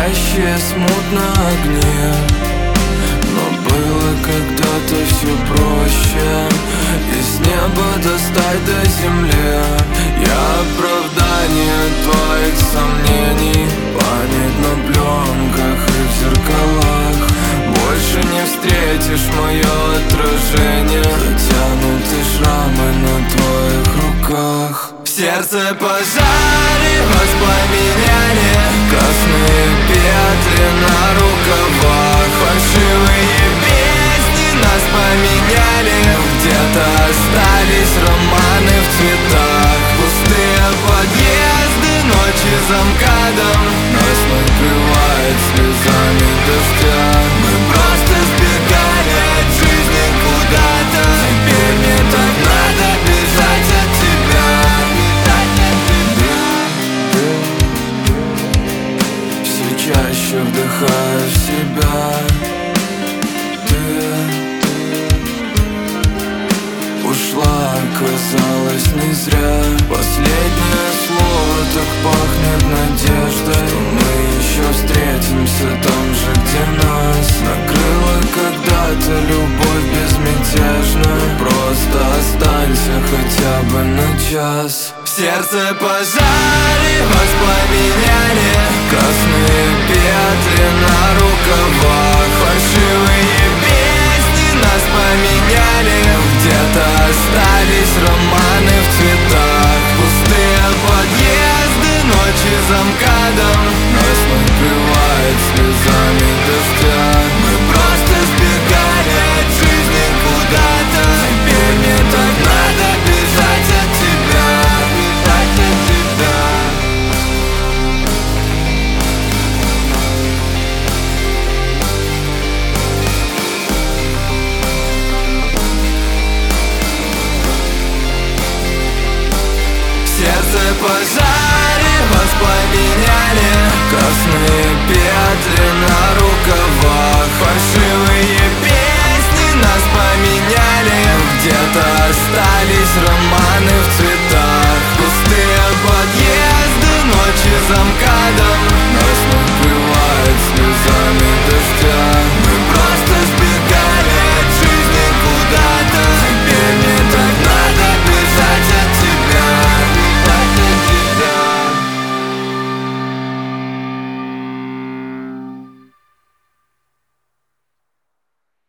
горящие смутно огни. Но было когда-то все проще, из неба достать до земли. Я оправдание твоих сомнений, память на пленках и в зеркалах. Больше не встретишь мое отражение, затянуты шрамы на твоих руках. В сердце пожаре воспламеняли, красные петли на рукавах. Фальшивые песни нас поменяли, где-то остались романы в цветах. Пустые подъезды, ночи за МКАДом, нас накрывает слезами дождя. Мы просто сбегали от жизни куда-то, теперь мне так надо бежать от тебя. Все чаще вдыхаю в себя. Ушла, оказалось, не зря. Последнее слово так пахнет надеждой, что мы еще встретимся там же, где нас накрыла когда-то любовь безмятежная. Просто останься хотя бы на час. В сердце пожаре воспламеняли, красные петли на рукавах. Фальшивые песни нас поменяли, где-то остались романы в цветах. Пустые подъезды, ночи за МКАДом, нас накрывает слезами дождя. Мы просто сбегали от жизни куда-то, теперь мне так надо бежать от тебя, бежать от тебя. Сердце пожаре воспламеняли, красные петли на рукавах. Фальшивые песни нас поменяли, где-то остались романы